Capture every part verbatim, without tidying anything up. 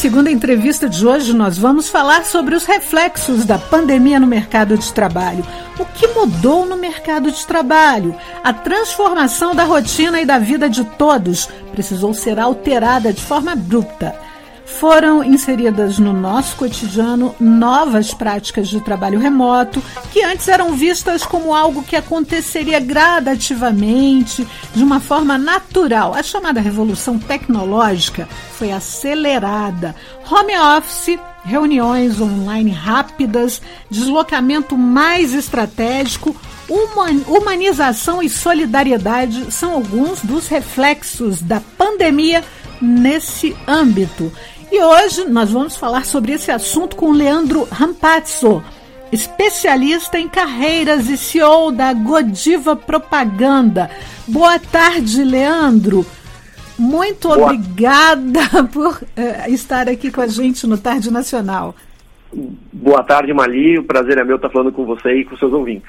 segunda entrevista de hoje, nós vamos falar sobre os reflexos da pandemia no mercado de trabalho. O que mudou no mercado de trabalho? A transformação da rotina e da vida de todos precisou ser alterada de forma abrupta. Foram inseridas no nosso cotidiano novas práticas de trabalho remoto, que antes eram vistas como algo que aconteceria gradativamente, de uma forma natural. A chamada revolução tecnológica foi acelerada. Home office, reuniões online rápidas, deslocamento mais estratégico, humanização e solidariedade são alguns dos reflexos da pandemia nesse âmbito. E hoje nós vamos falar sobre esse assunto com Leandro Rampazzo, especialista em carreiras e C E O da Godiva Propaganda. Boa tarde, Leandro. Muito Boa. obrigada por uh, estar aqui com a gente no Tarde Nacional. Boa tarde, Mali. O prazer é meu estar falando com você e com seus ouvintes.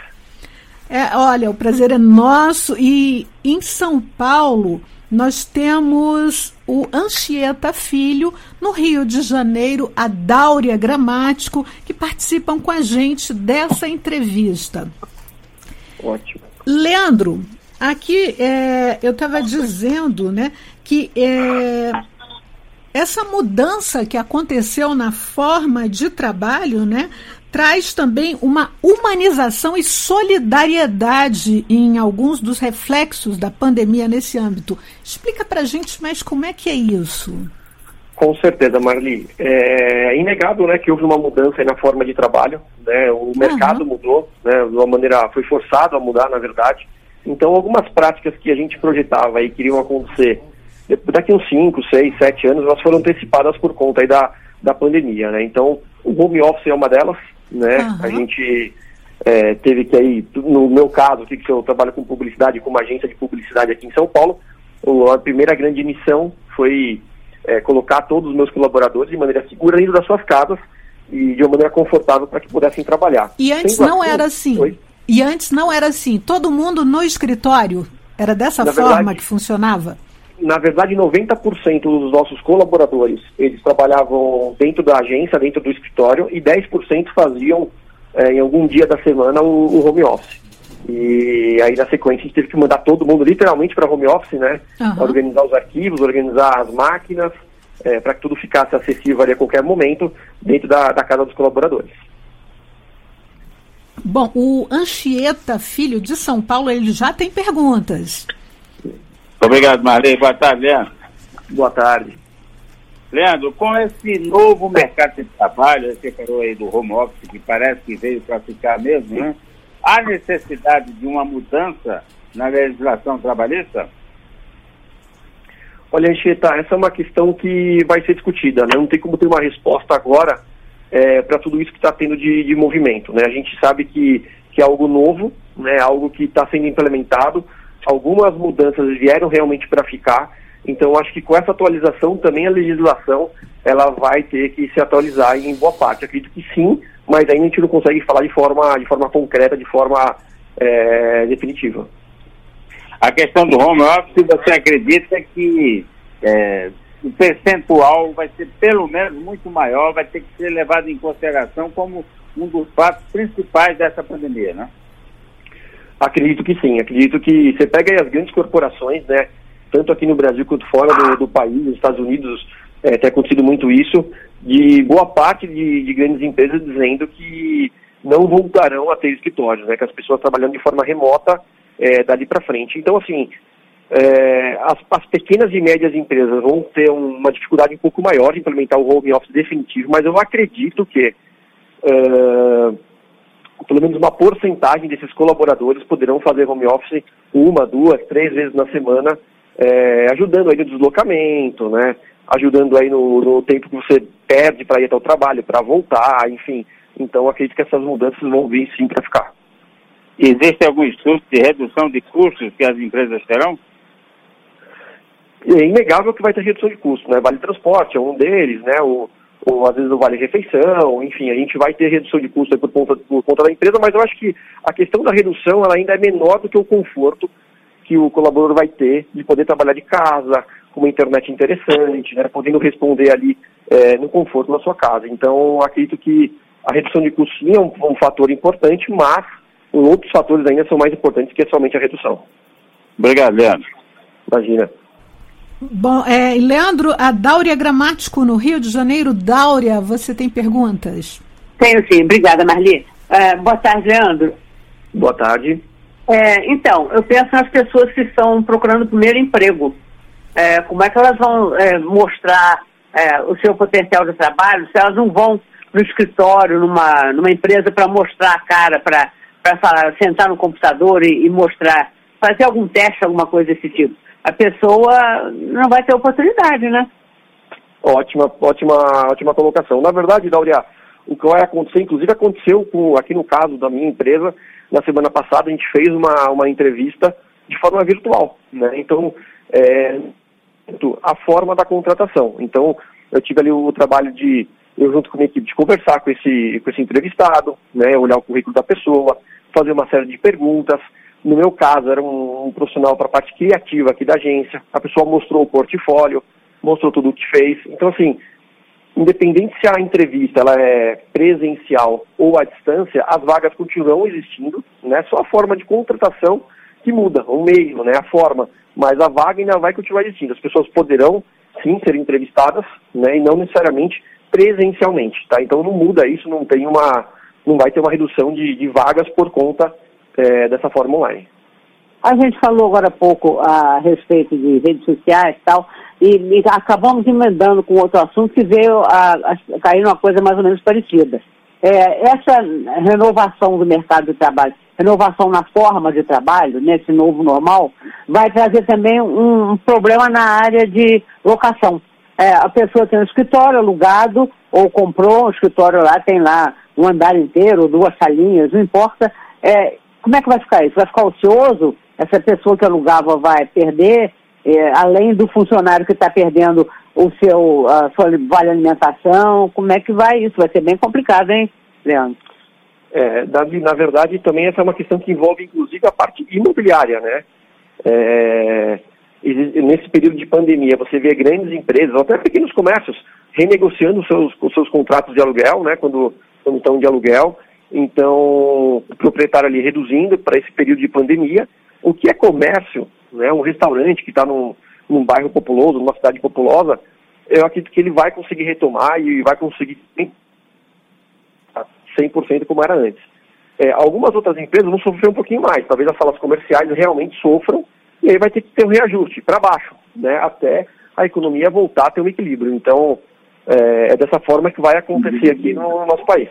É, olha, o prazer é nosso. E em São Paulo nós temos o Anchieta Filho, no Rio de Janeiro, a Dáurea Gramático, que participam com a gente dessa entrevista. Ótimo. Leandro, aqui é, eu estava dizendo, né, que é, essa mudança que aconteceu na forma de trabalho, né, traz também uma humanização e solidariedade em alguns dos reflexos da pandemia nesse âmbito. Explica para a gente mais como é que é isso. Com certeza, Marli. É inegável, né, que houve uma mudança aí na forma de trabalho, né? O mercado uhum. mudou, né, de uma maneira, foi forçado a mudar, na verdade. Então, algumas práticas que a gente projetava e queriam acontecer daqui uns cinco, seis, sete anos, elas foram antecipadas por conta aí da, da pandemia, né? Então, o home office é uma delas, né? Uhum. A gente é, teve que aí, no meu caso, que eu trabalho com publicidade, com uma agência de publicidade aqui em São Paulo, a primeira grande missão foi é, colocar todos os meus colaboradores de maneira segura dentro das suas casas e de uma maneira confortável para que pudessem trabalhar. E antes Sendo não assim, era assim. Foi? E antes não era assim. Todo mundo no escritório? Era dessa Na forma verdade, que funcionava? Na verdade, noventa por cento dos nossos colaboradores, eles trabalhavam dentro da agência, dentro do escritório, e dez por cento faziam, é, em algum dia da semana, o, o home office. E aí, na sequência, a gente teve que mandar todo mundo literalmente para home office, né? Uhum. Organizar os arquivos, organizar as máquinas, é, para que tudo ficasse acessível ali a qualquer momento, dentro da, da casa dos colaboradores. Bom, o Anchieta Filho, de São Paulo, ele já tem perguntas. Obrigado, Marley. Boa tarde, Leandro. Boa tarde. Leandro, com esse novo mercado de trabalho, você falou aí do home office, que parece que veio para ficar mesmo, né? Há necessidade de uma mudança na legislação trabalhista? Olha, Anchieta, essa é uma questão que vai ser discutida, né? Não tem como ter uma resposta agora é, para tudo isso que está tendo de, de movimento, né? A gente sabe que, que é algo novo, né? Algo que está sendo implementado. Algumas mudanças vieram realmente para ficar, então acho que com essa atualização também a legislação ela vai ter que se atualizar em boa parte. Acredito que sim, mas ainda a gente não consegue falar de forma, de forma concreta, de forma é, definitiva. A questão do home office, você acredita que é, o percentual vai ser pelo menos muito maior, vai ter que ser levado em consideração como um dos fatos principais dessa pandemia, né? Acredito que sim, acredito que você pega aí as grandes corporações, né, tanto aqui no Brasil quanto fora do, do país, nos Estados Unidos, é, tem acontecido muito isso, de boa parte de, de grandes empresas dizendo que não voltarão a ter escritórios, né, que as pessoas trabalhando de forma remota é, dali para frente. Então, assim, é, as, as pequenas e médias empresas vão ter uma dificuldade um pouco maior de implementar o home office definitivo, mas eu acredito que é, pelo menos uma porcentagem desses colaboradores poderão fazer home office uma, duas, três vezes na semana, é, ajudando aí no deslocamento, né? Ajudando aí no, no tempo que você perde para ir até o trabalho, para voltar, enfim. Então, acredito que essas mudanças vão vir sim para ficar. Existe algum estudo de redução de custos que as empresas terão? É inegável que vai ter redução de custos, né? Vale transporte é um deles, né? O ou às vezes o vale refeição, enfim, a gente vai ter redução de custo por conta, por conta da empresa, mas eu acho que a questão da redução ela ainda é menor do que o conforto que o colaborador vai ter de poder trabalhar de casa, com uma internet interessante, né, podendo responder ali é, no conforto da sua casa. Então, acredito que a redução de custos sim é um, um fator importante, mas outros fatores ainda são mais importantes que somente a redução. Obrigado, Leandro. Imagina. Bom, é, Leandro, a Dáurea Gramático, no Rio de Janeiro. Dáurea, você tem perguntas? Tenho sim, obrigada, Marli. É, boa tarde, Leandro. Boa tarde. É, então, eu penso nas pessoas que estão procurando o primeiro emprego. É, como é que elas vão é, mostrar é, o seu potencial de trabalho se elas não vão no escritório, numa, numa empresa para mostrar a cara, para falar, sentar no computador e, e mostrar, fazer algum teste, alguma coisa desse tipo? A pessoa não vai ter oportunidade, né? Ótima, ótima, ótima colocação. Na verdade, Dáurea, o que vai acontecer, inclusive aconteceu com, aqui no caso da minha empresa, na semana passada a gente fez uma, uma entrevista de forma virtual, né? Então, é, a forma da contratação. Então, eu tive ali o, o trabalho de, eu junto com a minha equipe, de conversar com esse, com esse entrevistado, né? Olhar o currículo da pessoa, fazer uma série de perguntas. No meu caso, era um, um profissional para a parte criativa aqui da agência. A pessoa mostrou o portfólio, mostrou tudo o que fez. Então, assim, independente se a entrevista ela é presencial ou à distância, as vagas continuam existindo, né? Só a forma de contratação que muda, o meio, né? A forma. Mas a vaga ainda vai continuar existindo. As pessoas poderão, sim, ser entrevistadas, né? E não necessariamente presencialmente, tá? Então não muda isso, não tem uma, não vai ter uma redução de, de vagas por conta é, dessa forma online. A gente falou agora há pouco a respeito de redes sociais e tal, e, e acabamos emendando com outro assunto que veio a, a cair numa coisa mais ou menos parecida. É, essa renovação do mercado de trabalho, renovação na forma de trabalho, nesse novo normal, vai trazer também um, um problema na área de locação. É, a pessoa tem um escritório alugado, ou comprou um escritório lá, tem lá um andar inteiro, duas salinhas, não importa. É, como é que vai ficar isso? Vai ficar ocioso? Essa pessoa que alugava vai perder, é, além do funcionário que está perdendo o seu, a sua vale alimentação, como é que vai isso? Vai ser bem complicado, hein, Leandro? É, Davi, na verdade, também essa é uma questão que envolve, inclusive, a parte imobiliária, né? É, nesse período de pandemia, você vê grandes empresas, ou até pequenos comércios, renegociando os seus, os seus contratos de aluguel, né? Quando, quando estão de aluguel. Então, o proprietário ali reduzindo para esse período de pandemia. O que é comércio, né? Um restaurante que está num, num bairro populoso, numa cidade populosa, eu acredito que ele vai conseguir retomar e vai conseguir cem por cento como era antes. É, algumas outras empresas vão sofrer um pouquinho mais, talvez as salas comerciais realmente sofram, e aí vai ter que ter um reajuste para baixo, né? Até a economia voltar a ter um equilíbrio. Então, é, é dessa forma que vai acontecer aqui no nosso país.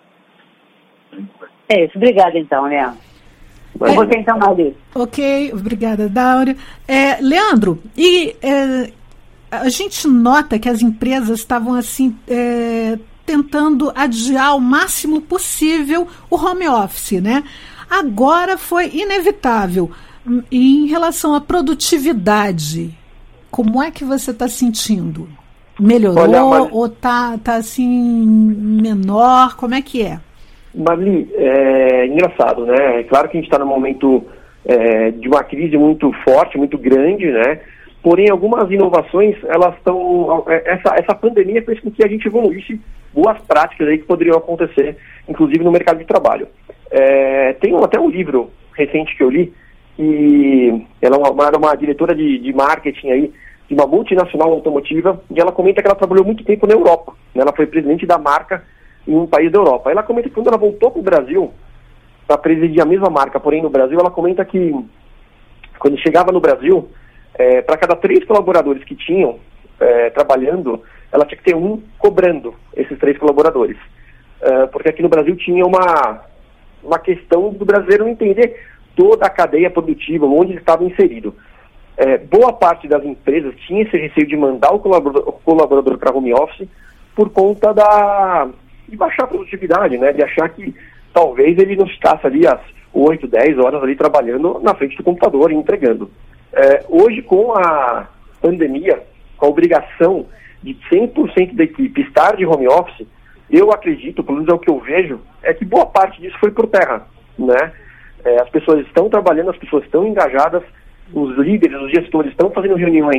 É isso, obrigada então, Leandro. É, você então, Marli. Ok, obrigada, Dáurea. É, Leandro, e é, a gente nota que as empresas estavam assim é, tentando adiar o máximo possível o home office, né? Agora foi inevitável. E em relação à produtividade, como é que você está sentindo? Melhorou? Olha, mas... ou está tá, assim menor? Como é que é? Marli, é engraçado, né? É claro que a gente está num momento é, de uma crise muito forte, muito grande, né? Porém, algumas inovações, elas estão... Essa, essa pandemia fez com que a gente evoluísse boas práticas aí que poderiam acontecer, inclusive no mercado de trabalho. É, tem um, até um livro recente que eu li, e ela era uma diretora de, de marketing aí, de uma multinacional automotiva, e ela comenta que ela trabalhou muito tempo na Europa, né? Ela foi presidente da marca em um país da Europa. Ela comenta que quando ela voltou para o Brasil, para presidir a mesma marca, porém no Brasil, ela comenta que quando chegava no Brasil, é, para cada três colaboradores que tinham é, trabalhando, ela tinha que ter um cobrando esses três colaboradores. É, porque aqui no Brasil tinha uma, uma questão do brasileiro não entender toda a cadeia produtiva, onde ele estava inserido. É, boa parte das empresas tinha esse receio de mandar o colaborador, colaborador para home office por conta da... de baixar a produtividade, né? De achar que talvez ele não ficasse ali às oito, dez horas ali trabalhando na frente do computador e entregando. É, hoje, com a pandemia, com a obrigação de cem por cento da equipe estar de home office, eu acredito, pelo menos é o que eu vejo, é que boa parte disso foi por terra, né? É, as pessoas estão trabalhando, as pessoas estão engajadas, os líderes, os gestores estão fazendo reuniões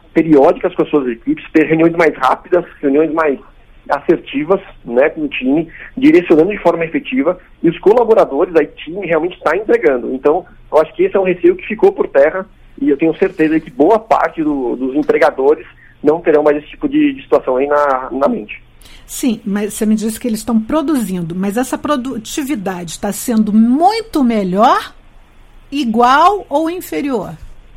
periódicas com as suas equipes, ter reuniões mais rápidas, reuniões mais assertivas, né, com o time, direcionando de forma efetiva, e os colaboradores, aí, time realmente está entregando. Então, eu acho que esse é um receio que ficou por terra, e eu tenho certeza que boa parte do, dos empregadores não terão mais esse tipo de, de situação aí na, na mente. Sim, mas você me disse que eles estão produzindo, mas essa produtividade está sendo muito melhor, igual ou inferior?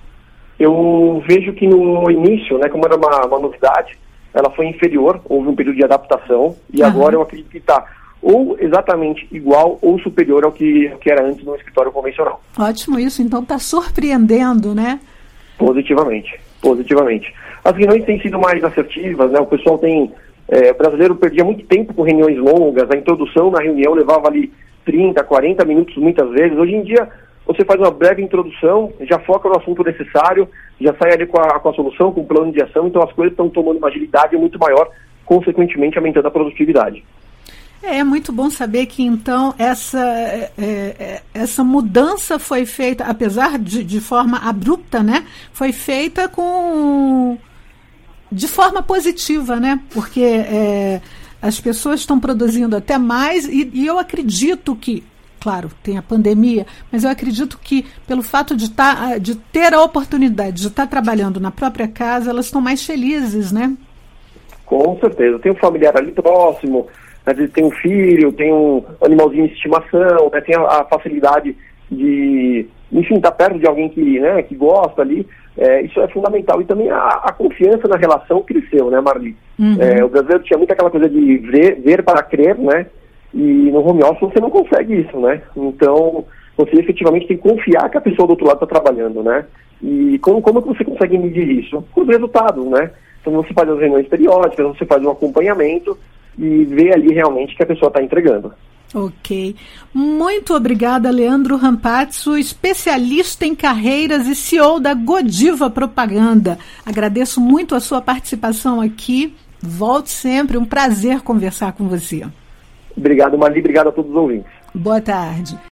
Eu vejo que no início, né, como era uma, uma novidade, ela foi inferior, houve um período de adaptação, e uhum. agora eu acredito que está ou exatamente igual ou superior ao que, ao que era antes no escritório convencional. Ótimo isso, então está surpreendendo, né? Positivamente, positivamente. As reuniões têm sido mais assertivas, né? O pessoal tem... É, o brasileiro perdia muito tempo com reuniões longas, a introdução na reunião levava ali trinta, quarenta minutos muitas vezes. Hoje em dia, você faz uma breve introdução, já foca no assunto necessário, já sai ali com a, com a solução, com o plano de ação, então as coisas estão tomando uma agilidade muito maior, consequentemente aumentando a produtividade. É, é muito bom saber que, então, essa, é, é, essa mudança foi feita, apesar de, de forma abrupta, né? Foi feita com... de forma positiva, né? Porque é, as pessoas estão produzindo até mais e, e eu acredito que, claro, tem a pandemia, mas eu acredito que pelo fato de, tá, de ter a oportunidade de estar trabalhando na própria casa, elas estão mais felizes, né? Com certeza. Tem um familiar ali próximo, às vezes tem um filho, tem um animalzinho de estimação, né? Tem a, a facilidade de, enfim, estar perto de alguém que, né, que gosta ali. É, isso é fundamental. E também a, a confiança na relação cresceu, né, Marli? Uhum. É, o brasileiro tinha muito aquela coisa de ver, ver para crer, né? E no home office você não consegue isso, né? Então, você efetivamente tem que confiar que a pessoa do outro lado está trabalhando, né? E como, como que você consegue medir isso? Com os resultados, né? Então você faz as reuniões periódicas, você faz um acompanhamento e vê ali realmente que a pessoa está entregando. Ok. Muito obrigada, Leandro Rampazzo, especialista em carreiras e C E O da Godiva Propaganda. Agradeço muito a sua participação aqui. Volte sempre, um prazer conversar com você. Obrigado, Marli. Obrigado a todos os ouvintes. Boa tarde.